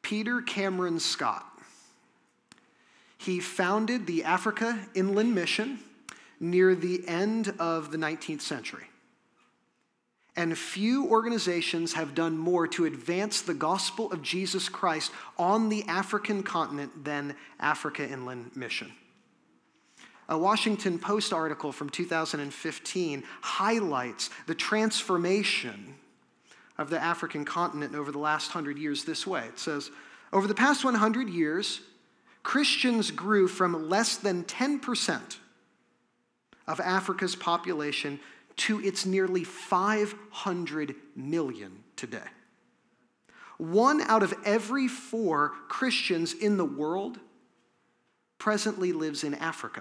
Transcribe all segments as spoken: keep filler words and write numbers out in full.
Peter Cameron Scott. He founded the Africa Inland Mission near the end of the nineteenth century. And few organizations have done more to advance the gospel of Jesus Christ on the African continent than Africa Inland Mission. A Washington Post article from two thousand fifteen highlights the transformation of the African continent over the last hundred years this way. It says, over the past one hundred years, Christians grew from less than ten percent of Africa's population to its nearly five hundred million today. One out of every four Christians in the world presently lives in Africa.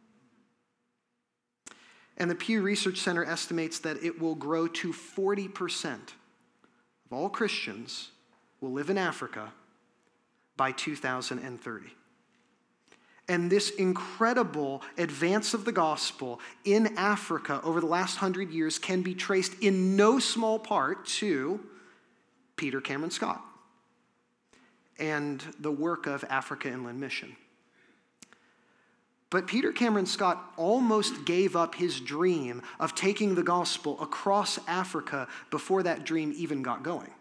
And the Pew Research Center estimates that it will grow to forty percent of all Christians will live in Africa by two thousand thirty. And this incredible advance of the gospel in Africa over the last hundred years can be traced in no small part to Peter Cameron Scott and the work of Africa Inland Mission. But Peter Cameron Scott almost gave up his dream of taking the gospel across Africa before that dream even got going.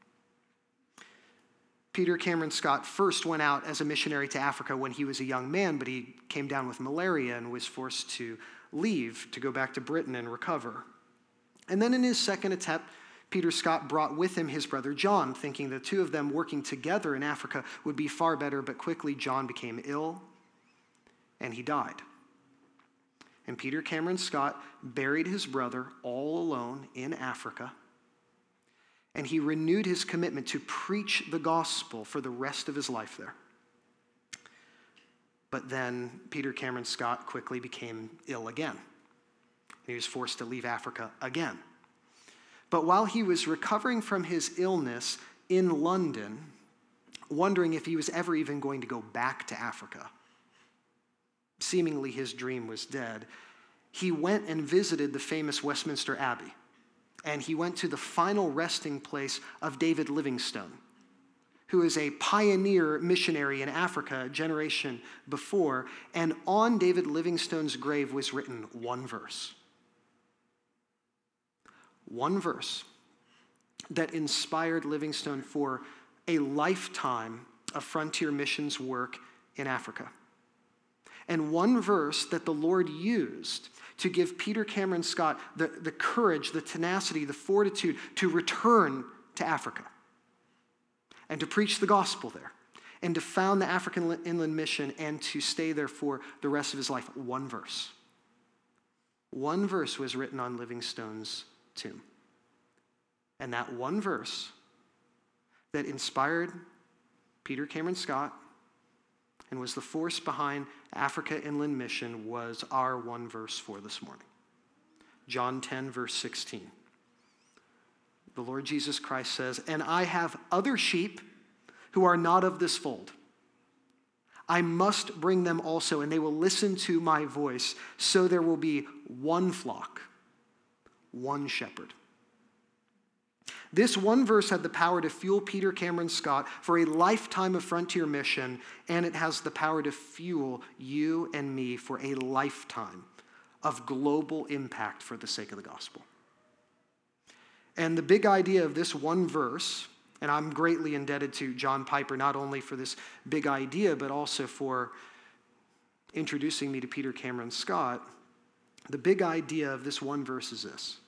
Peter Cameron Scott first went out as a missionary to Africa when he was a young man, but he came down with malaria and was forced to leave to go back to Britain and recover. And then in his second attempt, Peter Scott brought with him his brother John, thinking the two of them working together in Africa would be far better, but quickly John became ill and he died. And Peter Cameron Scott buried his brother all alone in Africa. And he renewed his commitment to preach the gospel for the rest of his life there. But then Peter Cameron Scott quickly became ill again. He was forced to leave Africa again. But while he was recovering from his illness in London, wondering if he was ever even going to go back to Africa, seemingly his dream was dead, he went and visited the famous Westminster Abbey. And he went to the final resting place of David Livingstone, who is a pioneer missionary in Africa a generation before. And on David Livingstone's grave was written one verse. One verse that inspired Livingstone for a lifetime of frontier missions work in Africa. And one verse that the Lord used to give Peter Cameron Scott the, the courage, the tenacity, the fortitude to return to Africa and to preach the gospel there and to found the African Inland Mission and to stay there for the rest of his life. One verse. One verse was written on Livingstone's tomb. And that one verse that inspired Peter Cameron Scott and was the force behind Africa Inland Mission was our one verse for this morning. John ten, verse sixteen. The Lord Jesus Christ says, "And I have other sheep who are not of this fold. I must bring them also, and they will listen to my voice. So there will be one flock, one shepherd." This one verse had the power to fuel Peter Cameron Scott for a lifetime of frontier mission, and it has the power to fuel you and me for a lifetime of global impact for the sake of the gospel. And the big idea of this one verse, and I'm greatly indebted to John Piper not only for this big idea, but also for introducing me to Peter Cameron Scott, the big idea of this one verse is this: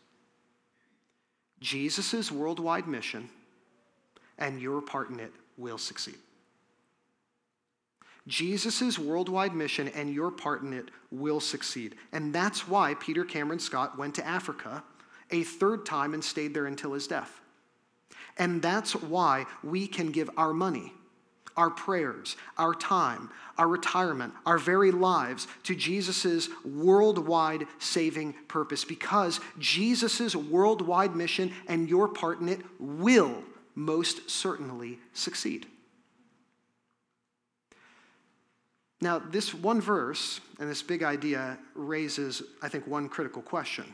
Jesus' worldwide mission and your part in it will succeed. Jesus' worldwide mission and your part in it will succeed. And that's why Peter Cameron Scott went to Africa a third time and stayed there until his death. And that's why we can give our money, our prayers, our time, our retirement, our very lives to Jesus' worldwide saving purpose, because Jesus' worldwide mission and your part in it will most certainly succeed. Now, this one verse and this big idea raises, I think, one critical question.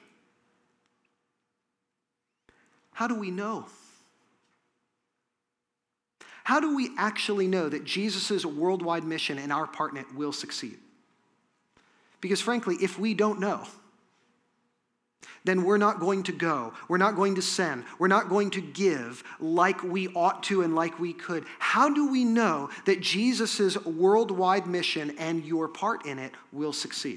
How do we know? How do we actually know that Jesus' worldwide mission and our part in it will succeed? Because frankly, if we don't know, then we're not going to go. We're not going to send. We're not going to give like we ought to and like we could. How do we know that Jesus' worldwide mission and your part in it will succeed?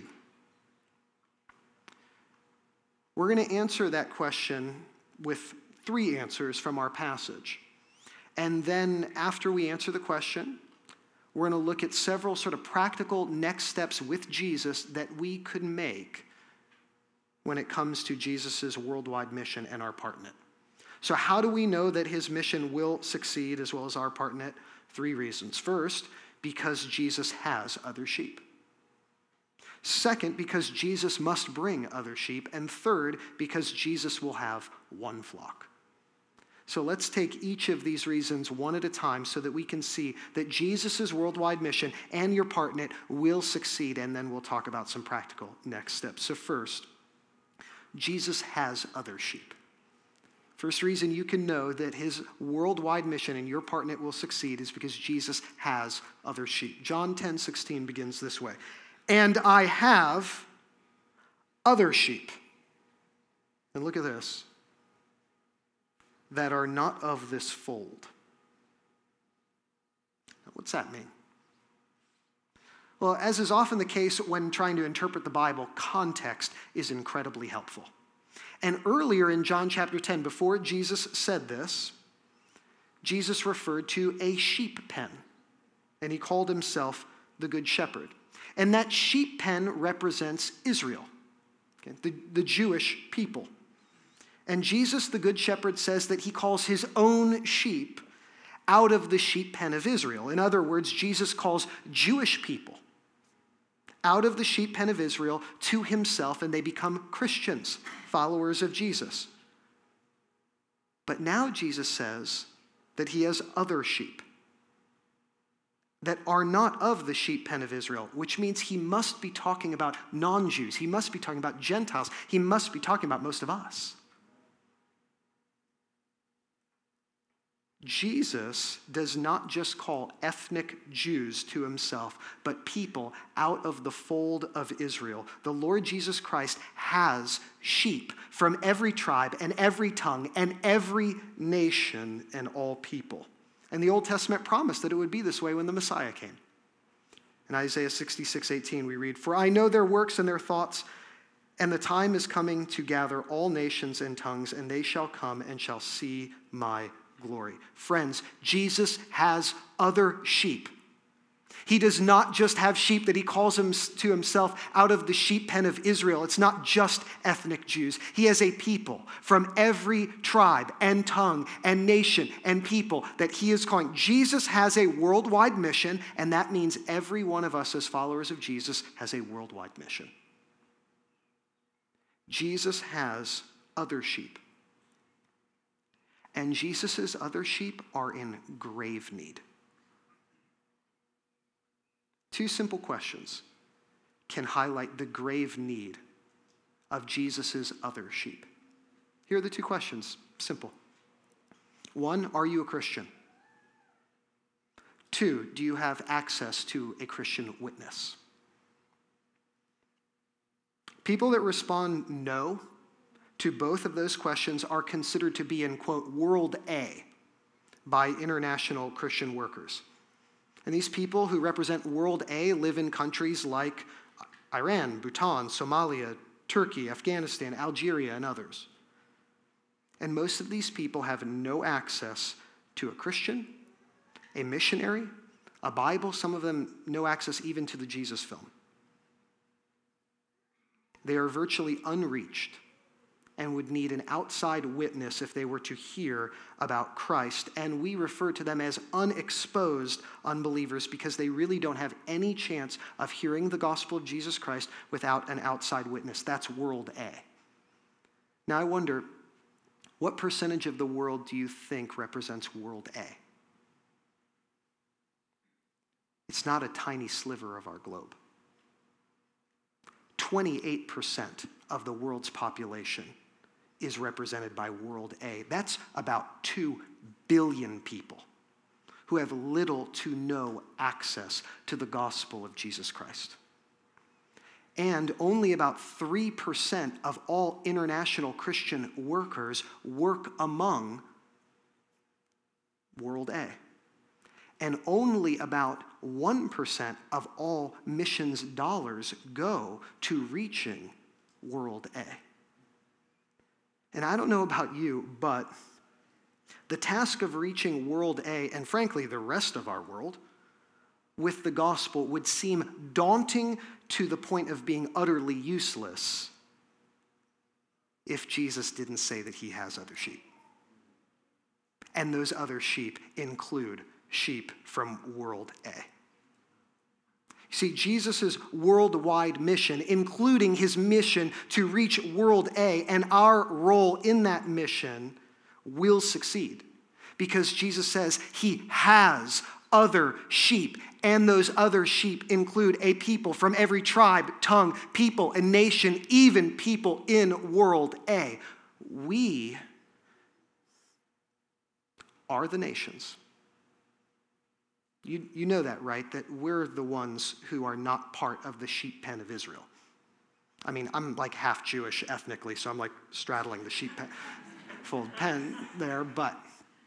We're going to answer that question with three answers from our passage. And then after we answer the question, we're going to look at several sort of practical next steps with Jesus that we could make when it comes to Jesus' worldwide mission and our part in it. So how do we know that his mission will succeed as well as our part in it? Three reasons. First, because Jesus has other sheep. Second, because Jesus must bring other sheep. And third, because Jesus will have one flock. So let's take each of these reasons one at a time so that we can see that Jesus' worldwide mission and your part in it will succeed, and then we'll talk about some practical next steps. So first, Jesus has other sheep. First reason you can know that his worldwide mission and your part in it will succeed is because Jesus has other sheep. John ten sixteen begins this way. And I have other sheep. And look at this. That are not of this fold. Now, what's that mean? Well, as is often the case when trying to interpret the Bible, context is incredibly helpful. And earlier in John chapter ten, before Jesus said this, Jesus referred to a sheep pen, and he called himself the Good Shepherd. And that sheep pen represents Israel, okay, the, the Jewish people. And Jesus, the Good Shepherd, says that he calls his own sheep out of the sheep pen of Israel. In other words, Jesus calls Jewish people out of the sheep pen of Israel to himself, and they become Christians, followers of Jesus. But now Jesus says that he has other sheep that are not of the sheep pen of Israel, which means he must be talking about non-Jews. He must be talking about Gentiles. He must be talking about most of us. Jesus does not just call ethnic Jews to himself, but people out of the fold of Israel. The Lord Jesus Christ has sheep from every tribe and every tongue and every nation and all people. And the Old Testament promised that it would be this way when the Messiah came. In Isaiah sixty-six eighteen we read, "For I know their works and their thoughts, and the time is coming to gather all nations and tongues, and they shall come and shall see my glory." Friends, Jesus has other sheep. He does not just have sheep that he calls him to himself out of the sheep pen of Israel. It's not just ethnic Jews. He has a people from every tribe and tongue and nation and people that he is calling. Jesus has a worldwide mission, and that means every one of us as followers of Jesus has a worldwide mission. Jesus has other sheep. And Jesus' other sheep are in grave need. Two simple questions can highlight the grave need of Jesus' other sheep. Here are the two questions, simple. One, are you a Christian? Two, do you have access to a Christian witness? People that respond no to both of those questions are considered to be in, quote, world A by international Christian workers. And these people who represent world A live in countries like Iran, Bhutan, Somalia, Turkey, Afghanistan, Algeria, and others. And most of these people have no access to a Christian, a missionary, a Bible, some of them no access even to the Jesus film. They are virtually unreached and would need an outside witness if they were to hear about Christ. And we refer to them as unexposed unbelievers because they really don't have any chance of hearing the gospel of Jesus Christ without an outside witness. That's world A. Now I wonder, what percentage of the world do you think represents world A? It's not a tiny sliver of our globe. twenty-eight percent of the world's population is represented by world A. That's about two billion people who have little to no access to the gospel of Jesus Christ. And only about three percent of all international Christian workers work among World A. And only about one percent of all missions dollars go to reaching World A. And I don't know about you, but the task of reaching World A, and frankly the rest of our world, with the gospel would seem daunting to the point of being utterly useless if Jesus didn't say that he has other sheep. And those other sheep include sheep from World A. See, Jesus' worldwide mission, including his mission to reach World A, and our role in that mission will succeed because Jesus says he has other sheep, and those other sheep include a people from every tribe, tongue, people, and nation, even people in World A. We are the nations. You, you know that, right? That we're the ones who are not part of the sheep pen of Israel. I mean, I'm like half Jewish ethnically, so I'm like straddling the sheep pen, fold pen there, but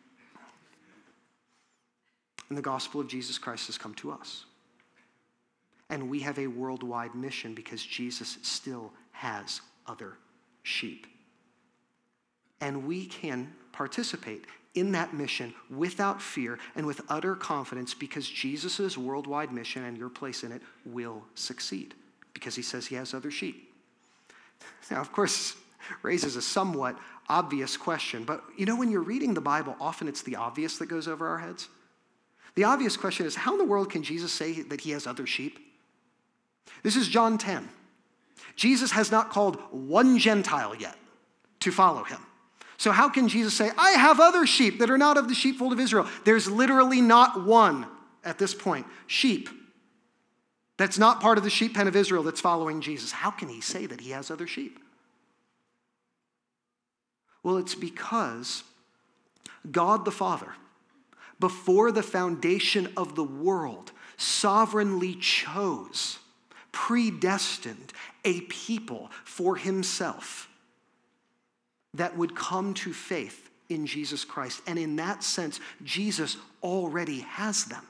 and the gospel of Jesus Christ has come to us. And we have a worldwide mission because Jesus still has other sheep. And we can participate in that mission without fear and with utter confidence because Jesus' worldwide mission and your place in it will succeed because he says he has other sheep. Now, of course, raises a somewhat obvious question, but you know, when you're reading the Bible, often it's the obvious that goes over our heads. The obvious question is, how in the world can Jesus say that he has other sheep? This is John ten. Jesus has not called one Gentile yet to follow him. So how can Jesus say, I have other sheep that are not of the sheepfold of Israel? There's literally not one at this point sheep that's not part of the sheep pen of Israel that's following Jesus. How can he say that he has other sheep? Well, it's because God the Father, before the foundation of the world, sovereignly chose, predestined a people for himself that would come to faith in Jesus Christ. And in that sense, Jesus already has them.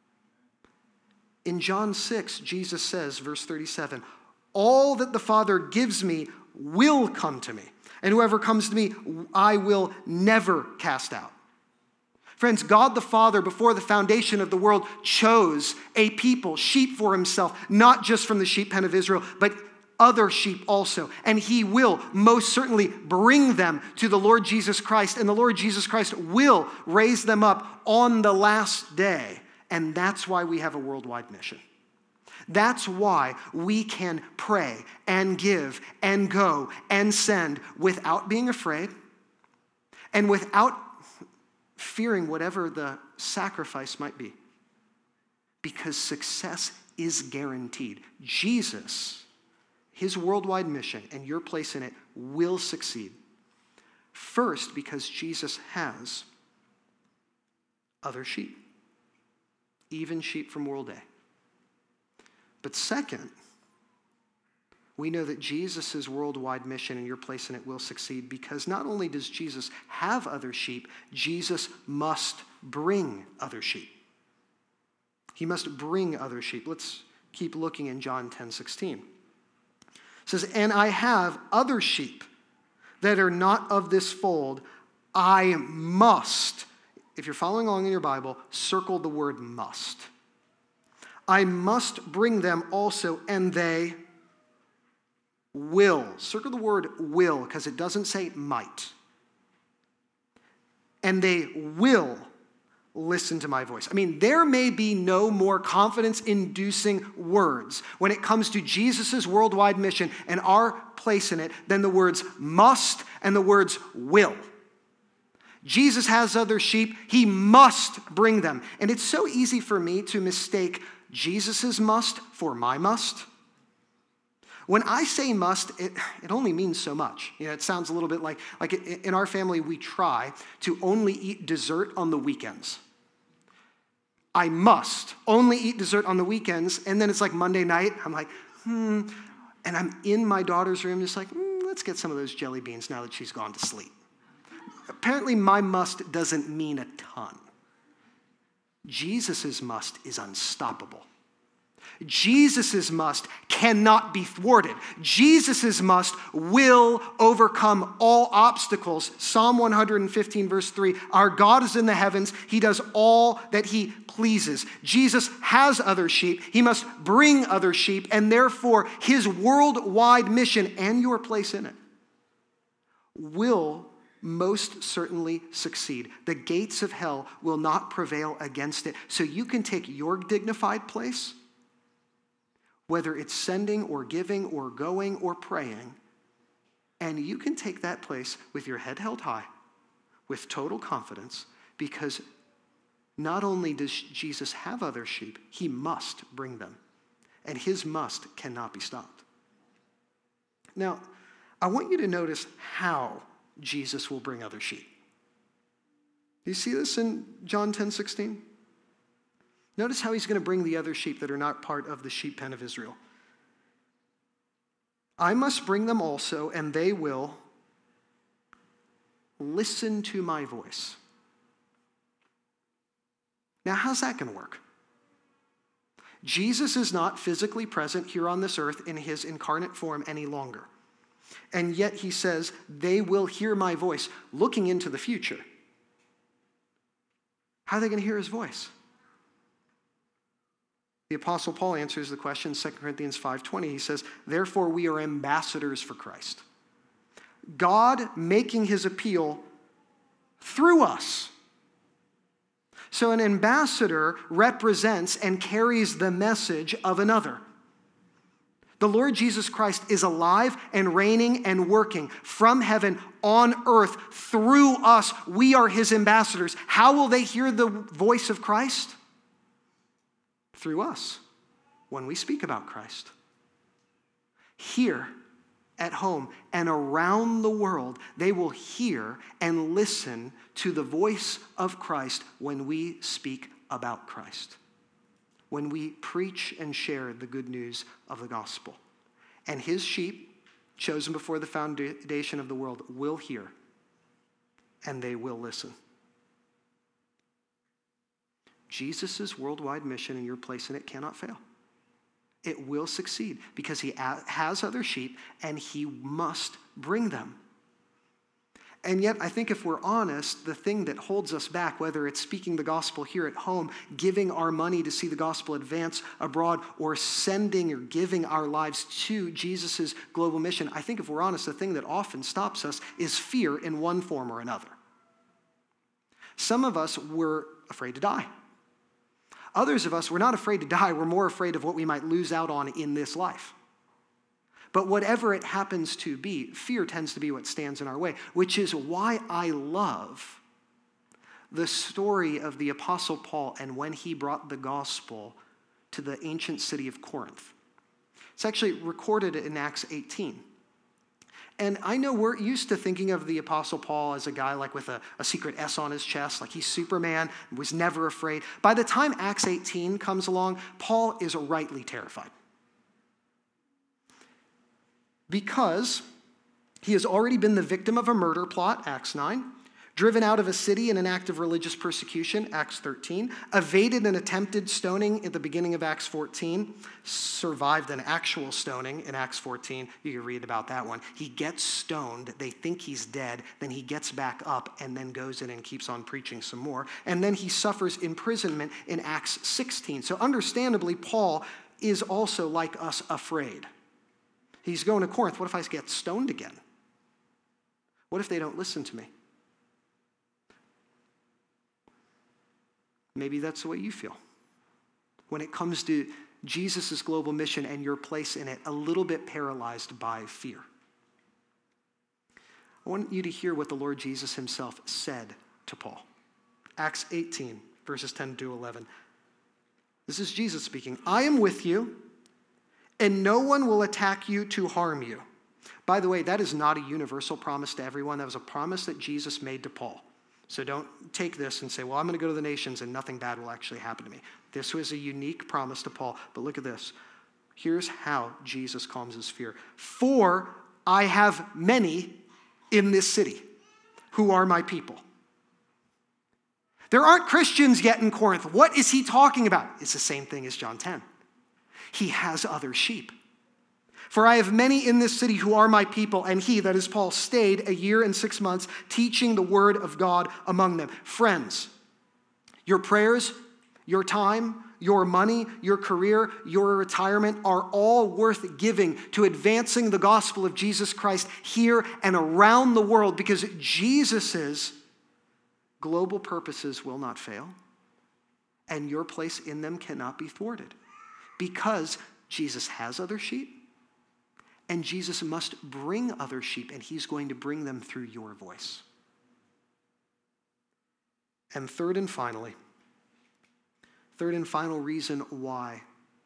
In John six, Jesus says, verse thirty-seven, all that the Father gives me will come to me, and whoever comes to me, I will never cast out. Friends, God the Father, before the foundation of the world, chose a people, sheep for himself, not just from the sheep pen of Israel, but other sheep also. And he will most certainly bring them to the Lord Jesus Christ, and the Lord Jesus Christ will raise them up on the last day. And that's why we have a worldwide mission. That's why we can pray and give and go and send without being afraid and without fearing whatever the sacrifice might be, because success is guaranteed. Jesus, his worldwide mission and your place in it will succeed. First, because Jesus has other sheep, even sheep from World A. But second, we know that Jesus' worldwide mission and your place in it will succeed because not only does Jesus have other sheep, Jesus must bring other sheep. He must bring other sheep. Let's keep looking in John ten sixteen. It says, and I have other sheep that are not of this fold. I must, if you're following along in your Bible, circle the word must. I must bring them also, and they will. Circle the word will, because it doesn't say might. And they will listen to my voice. I mean, there may be no more confidence-inducing words when it comes to Jesus' worldwide mission and our place in it than the words must and the words will. Jesus has other sheep. He must bring them. And it's so easy for me to mistake Jesus' must for my must. When I say must, it, it only means so much. You know, it sounds a little bit like, like in our family, we try to only eat dessert on the weekends. I must only eat dessert on the weekends. And then it's like Monday night. I'm like, hmm. And I'm in my daughter's room just like, mm, let's get some of those jelly beans now that she's gone to sleep. Apparently my must doesn't mean a ton. Jesus' must is unstoppable. Jesus' must cannot be thwarted. Jesus' must will overcome all obstacles. Psalm one fifteen verse three, our God is in the heavens. He does all that he pleases. Jesus has other sheep. He must bring other sheep, and therefore his worldwide mission and your place in it will most certainly succeed. The gates of hell will not prevail against it. So you can take your dignified place, whether it's sending or giving or going or praying, and you can take that place with your head held high, with total confidence, because not only does Jesus have other sheep, he must bring them, and his must cannot be stopped. Now, I want you to notice how Jesus will bring other sheep. Do you see this in John ten sixteen? Notice how he's going to bring the other sheep that are not part of the sheep pen of Israel. I must bring them also, and they will listen to my voice. Now, how's that going to work? Jesus is not physically present here on this earth in his incarnate form any longer. And yet he says, they will hear my voice, looking into the future. How are they going to hear his voice? The Apostle Paul answers the question in Second Corinthians five twenty. He says, therefore we are ambassadors for Christ. God making his appeal through us. So an ambassador represents and carries the message of another. The Lord Jesus Christ is alive and reigning and working from heaven on earth through us. We are his ambassadors. How will they hear the voice of Christ? Through us, when we speak about Christ. Here, at home, and around the world, they will hear and listen to the voice of Christ when we speak about Christ, when we preach and share the good news of the gospel. And his sheep, chosen before the foundation of the world, will hear, and they will listen. Jesus' worldwide mission and your place in it cannot fail. It will succeed because he has other sheep and he must bring them. And yet, I think if we're honest, the thing that holds us back, whether it's speaking the gospel here at home, giving our money to see the gospel advance abroad, or sending or giving our lives to Jesus' global mission, I think if we're honest, the thing that often stops us is fear in one form or another. Some of us were afraid to die. Others of us, we're not afraid to die. We're more afraid of what we might lose out on in this life. But whatever it happens to be, fear tends to be what stands in our way, which is why I love the story of the Apostle Paul and when he brought the gospel to the ancient city of Corinth. It's actually recorded in Acts eighteen. And I know we're used to thinking of the Apostle Paul as a guy like with a, a secret S on his chest, like he's Superman, was never afraid. By the time Acts eighteen comes along, Paul is rightly terrified. Because he has already been the victim of a murder plot, Acts nine, driven out of a city in an act of religious persecution, Acts thirteen, evaded an attempted stoning at the beginning of Acts fourteen, survived an actual stoning in Acts fourteen. You can read about that one. He gets stoned. They think he's dead. Then he gets back up and then goes in and keeps on preaching some more. And then he suffers imprisonment in Acts sixteen. So understandably, Paul is also like us afraid. He's going to Corinth. What if I get stoned again? What if they don't listen to me? Maybe that's the way you feel. When it comes to Jesus' global mission and your place in it, a little bit paralyzed by fear. I want you to hear what the Lord Jesus himself said to Paul. Acts eighteen, verses ten to eleven. This is Jesus speaking. I am with you, and no one will attack you to harm you. By the way, that is not a universal promise to everyone. That was a promise that Jesus made to Paul. So don't take this and say, well, I'm going to go to the nations and nothing bad will actually happen to me. This was a unique promise to Paul. But look at this. Here's how Jesus calms his fear. For I have many in this city who are my people. There aren't Christians yet in Corinth. What is he talking about? It's the same thing as John ten. He has other sheep. For I have many in this city who are my people, and he, that is Paul, stayed a year and six months teaching the word of God among them. Friends, your prayers, your time, your money, your career, your retirement are all worth giving to advancing the gospel of Jesus Christ here and around the world, because Jesus's global purposes will not fail, and your place in them cannot be thwarted, because Jesus has other sheep, and Jesus must bring other sheep, and he's going to bring them through your voice. And third and finally, third and final reason why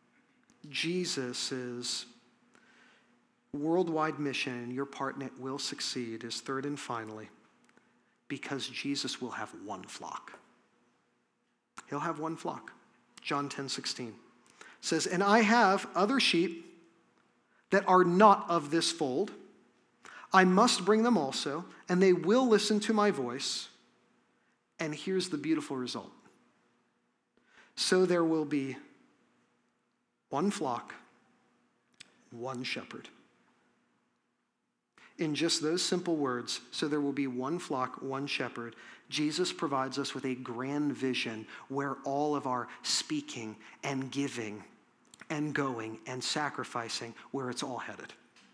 Jesus' worldwide mission and your part in it will succeed is third and finally, because Jesus will have one flock. He'll have one flock. John ten sixteen says, and I have other sheep that are not of this fold. I must bring them also, and they will listen to my voice. And here's the beautiful result. So there will be one flock, one shepherd. In just those simple words, so there will be one flock, one shepherd, Jesus provides us with a grand vision where all of our speaking and giving and going and sacrificing, where it's all headed.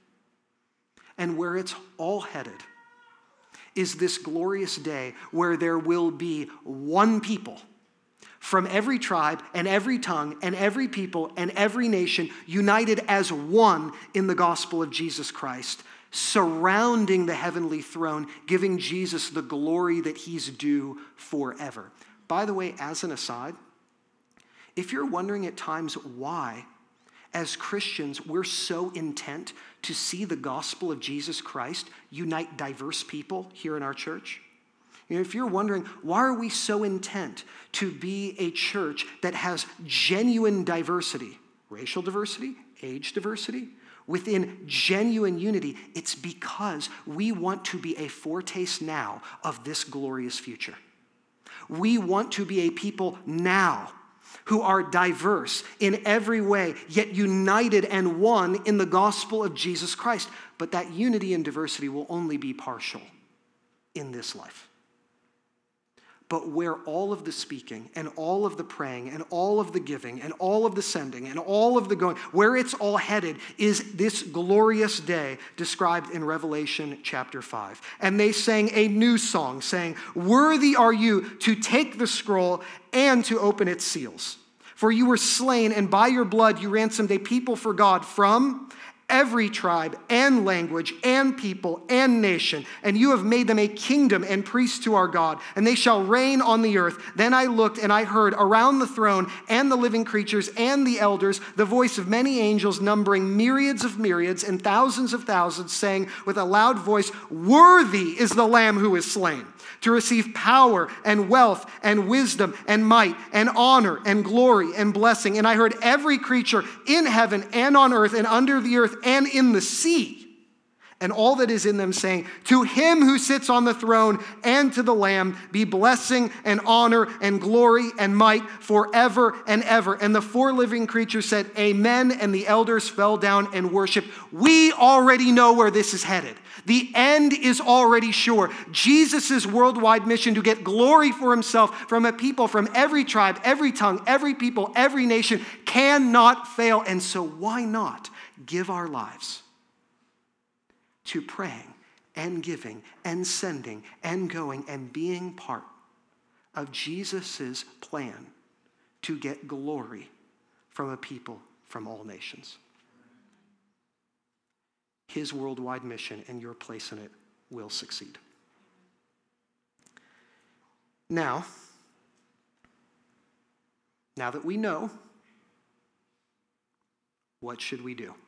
And where it's all headed is this glorious day where there will be one people from every tribe and every tongue and every people and every nation united as one in the gospel of Jesus Christ, surrounding the heavenly throne, giving Jesus the glory that he's due forever. By the way, as an aside, if you're wondering at times why, as Christians, we're so intent to see the gospel of Jesus Christ unite diverse people here in our church, you know, if you're wondering, why are we so intent to be a church that has genuine diversity, racial diversity, age diversity, within genuine unity, it's because we want to be a foretaste now of this glorious future. We want to be a people now who are diverse in every way, yet united and one in the gospel of Jesus Christ. But that unity and diversity will only be partial in this life. But where all of the speaking and all of the praying and all of the giving and all of the sending and all of the going, where it's all headed is this glorious day described in Revelation chapter five. And they sang a new song saying, "Worthy are you to take the scroll and to open its seals. For you were slain, and by your blood you ransomed a people for God from every tribe and language and people and nation, and you have made them a kingdom and priests to our God, and they shall reign on the earth." Then I looked and I heard around the throne and the living creatures and the elders the voice of many angels numbering myriads of myriads and thousands of thousands, saying with a loud voice, "Worthy is the Lamb who is slain to receive power and wealth and wisdom and might and honor and glory and blessing." And I heard every creature in heaven and on earth and under the earth and in the sea, and all that is in them, saying, "To him who sits on the throne and to the Lamb be blessing and honor and glory and might forever and ever." And the four living creatures said, "Amen." And the elders fell down and worshiped. We already know where this is headed. The end is already sure. Jesus' worldwide mission to get glory for himself from a people from every tribe, every tongue, every people, every nation cannot fail. And so why not give our lives to praying and giving and sending and going and being part of Jesus' plan to get glory from a people from all nations? His worldwide mission and your place in it will succeed. Now, now that we know, what should we do?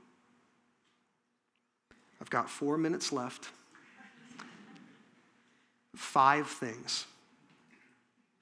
I've got four minutes left. Five things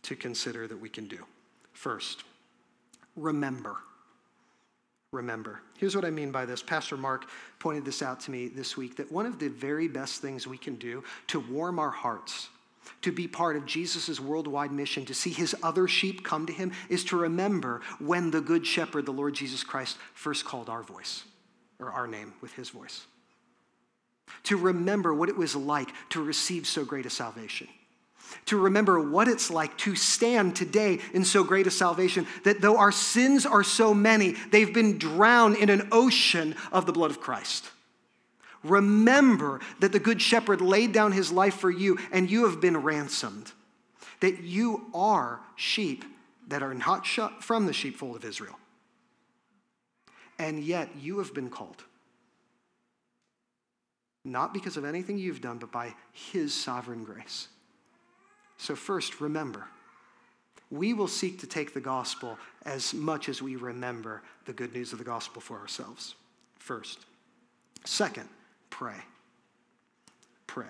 to consider that we can do. First, remember. Remember. Here's what I mean by this. Pastor Mark pointed this out to me this week, that one of the very best things we can do to warm our hearts, to be part of Jesus' worldwide mission, to see his other sheep come to him, is to remember when the Good Shepherd, the Lord Jesus Christ, first called our voice, or our name with his voice. To remember what it was like to receive so great a salvation. To remember what it's like to stand today in so great a salvation, that though our sins are so many, they've been drowned in an ocean of the blood of Christ. Remember that the Good Shepherd laid down his life for you, and you have been ransomed. That you are sheep that are not shut from the sheepfold of Israel. And yet you have been called. Not because of anything you've done, but by his sovereign grace. So first, remember. We will seek to take the gospel as much as we remember the good news of the gospel for ourselves. First. Second, pray. Pray.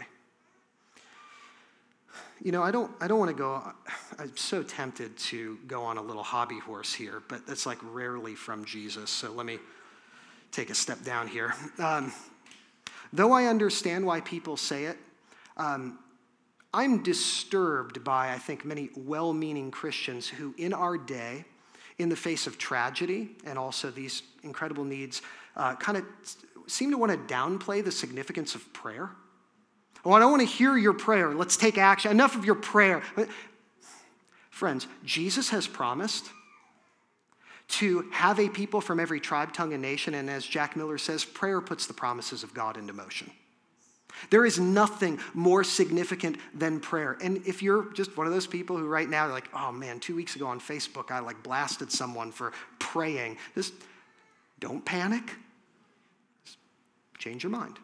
You know, I don't I don't want to go, I'm so tempted to go on a little hobby horse here, but that's like rarely from Jesus. So let me take a step down here. Um, though I understand why people say it, um, I'm disturbed by, I think, many well-meaning Christians who in our day, in the face of tragedy and also these incredible needs, uh, kind of seem to want to downplay the significance of prayer. Oh, I don't want to hear your prayer. Let's take action. Enough of your prayer. Friends, Jesus has promised to have a people from every tribe, tongue, and nation, and as Jack Miller says, prayer puts the promises of God into motion. There is nothing more significant than prayer. And if you're just one of those people who right now are like, oh man, two weeks ago on Facebook, I like blasted someone for praying. Just don't panic. Just change your mind.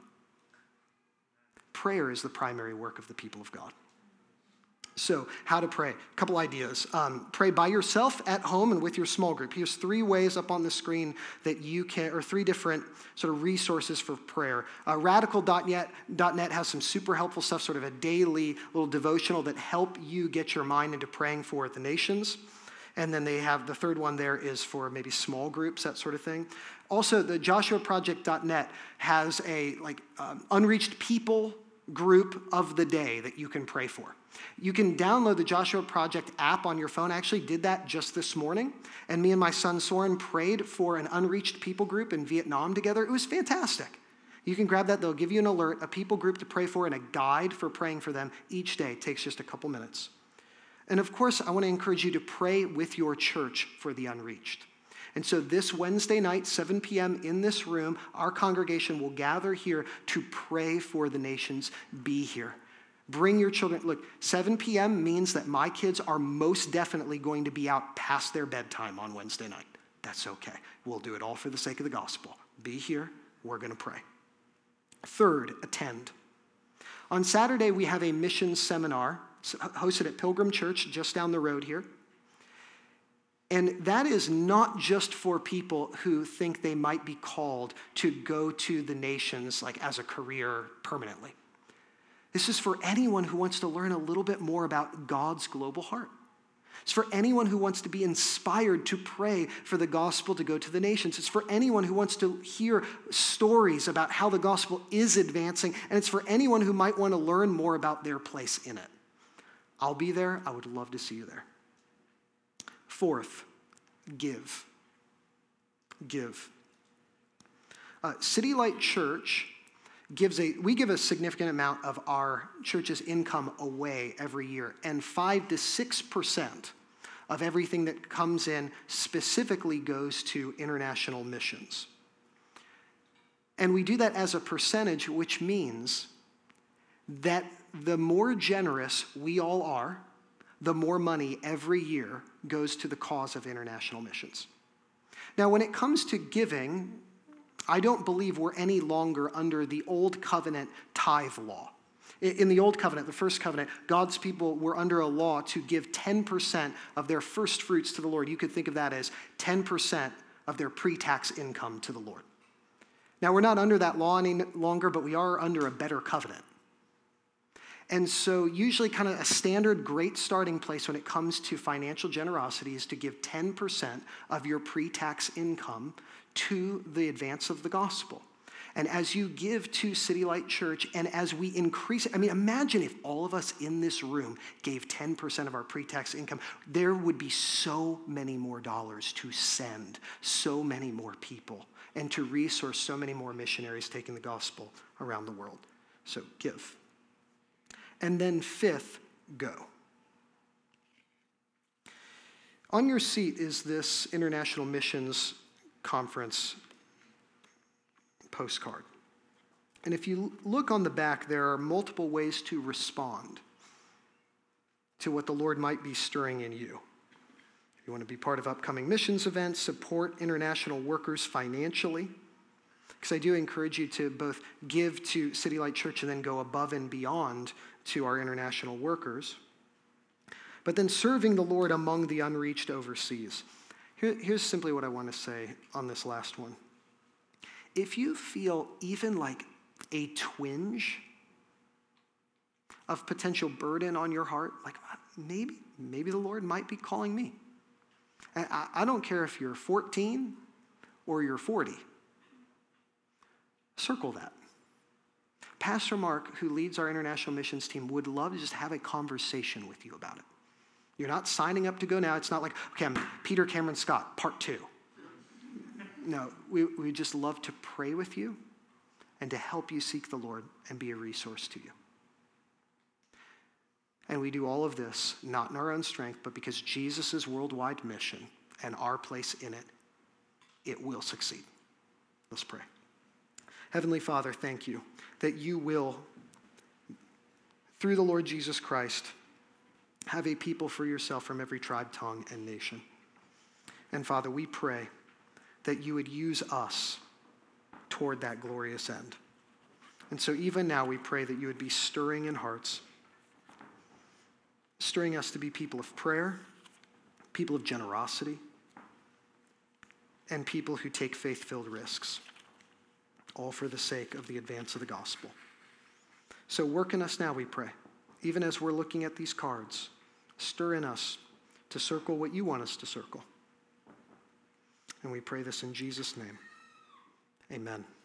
Prayer is the primary work of the people of God. So, how to pray? A couple ideas. Um, pray by yourself at home and with your small group. Here's three ways up on the screen that you can, or three different sort of resources for prayer. Uh, radical dot net has some super helpful stuff, sort of a daily little devotional that help you get your mind into praying for the nations. And then they have the third one there is for maybe small groups, that sort of thing. Also, the joshua project dot net has a like um, unreached people group of the day that you can pray for. You can download the Joshua Project app on your phone. I actually did that just this morning. And me and my son Soren prayed for an unreached people group in Vietnam together. It was fantastic. You can grab that. They'll give you an alert, a people group to pray for, and a guide for praying for them each day. It takes just a couple minutes. And of course, I want to encourage you to pray with your church for the unreached. And so this Wednesday night, seven p.m. in this room, our congregation will gather here to pray for the nations. Be here. Bring your children. Look, seven p.m. means that my kids are most definitely going to be out past their bedtime on Wednesday night. That's okay. We'll do it all for the sake of the gospel. Be here. We're going to pray. Third, attend. On Saturday, we have a missions seminar hosted at Pilgrim Church just down the road here. And that is not just for people who think they might be called to go to the nations like as a career permanently. This is for anyone who wants to learn a little bit more about God's global heart. It's for anyone who wants to be inspired to pray for the gospel to go to the nations. It's for anyone who wants to hear stories about how the gospel is advancing. And it's for anyone who might want to learn more about their place in it. I'll be there. I would love to see you there. Fourth, give. Give. Uh, City Light Church gives a, we give a significant amount of our church's income away every year, and five to six percent of everything that comes in specifically goes to international missions. And we do that as a percentage, which means that the more generous we all are, the more money every year goes to the cause of international missions. Now, when it comes to giving, I don't believe we're any longer under the old covenant tithe law. In the old covenant, the first covenant, God's people were under a law to give ten percent of their first fruits to the Lord. You could think of that as ten percent of their pre-tax income to the Lord. Now, we're not under that law any longer, but we are under a better covenant. And so usually kind of a standard great starting place when it comes to financial generosity is to give ten percent of your pre-tax income to the advance of the gospel. And as you give to City Light Church, and as we increase, I mean, imagine if all of us in this room gave ten percent of our pre-tax income, there would be so many more dollars to send, so many more people, and to resource so many more missionaries taking the gospel around the world. So give. And then fifth, go. On your seat is this International Missions Conference postcard. And if you look on the back, there are multiple ways to respond to what the Lord might be stirring in you. If you want to be part of upcoming missions events, support international workers financially, because I do encourage you to both give to City Light Church and then go above and beyond to our international workers. But then serving the Lord among the unreached overseas. Here, here's simply what I want to say on this last one. If you feel even like a twinge of potential burden on your heart, like maybe, maybe the Lord might be calling me. And I, I don't care if you're fourteen or you're forty. Circle that. Pastor Mark, who leads our international missions team, would love to just have a conversation with you about it. You're not signing up to go now. It's not like, okay, I'm Peter Cameron Scott, part two. No, we we just love to pray with you and to help you seek the Lord and be a resource to you. And we do all of this not in our own strength, but because Jesus' worldwide mission and our place in it, it will succeed. Let's pray. Heavenly Father, thank you that you will, through the Lord Jesus Christ, have a people for yourself from every tribe, tongue, and nation. And Father, we pray that you would use us toward that glorious end. And so even now we pray that you would be stirring in hearts, stirring us to be people of prayer, people of generosity, and people who take faith-filled risks, all for the sake of the advance of the gospel. So work in us now, we pray. Even as we're looking at these cards, stir in us to circle what you want us to circle. And we pray this in Jesus' name. Amen.